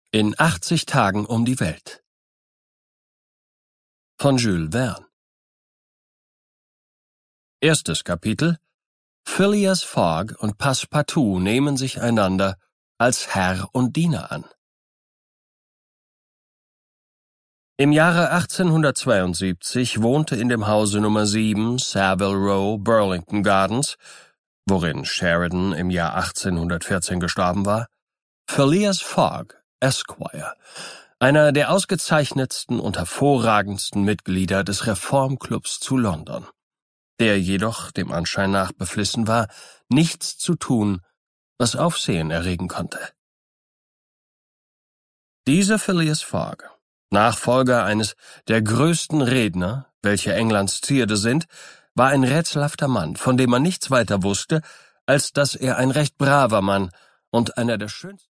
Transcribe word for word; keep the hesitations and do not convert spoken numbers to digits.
In achtzig Tagen um die Welt von Jules Verne. Erstes Kapitel: Phileas Fogg und Passepartout nehmen sich einander als Herr und Diener an. Im Jahre achtzehnhundertzweiundsiebzig wohnte in dem Hause Nummer sieben, Savile Row, Burlington Gardens, worin Sheridan im Jahr achtzehnhundertvierzehn gestorben war, Phileas Fogg, Esquire, einer der ausgezeichnetsten und hervorragendsten Mitglieder des Reformclubs zu London, der jedoch dem Anschein nach beflissen war, nichts zu tun, was Aufsehen erregen konnte. Dieser Phileas Fogg, Nachfolger eines der größten Redner, welche Englands Zierde sind, war ein rätselhafter Mann, von dem man nichts weiter wusste, als dass er ein recht braver Mann und einer der schönsten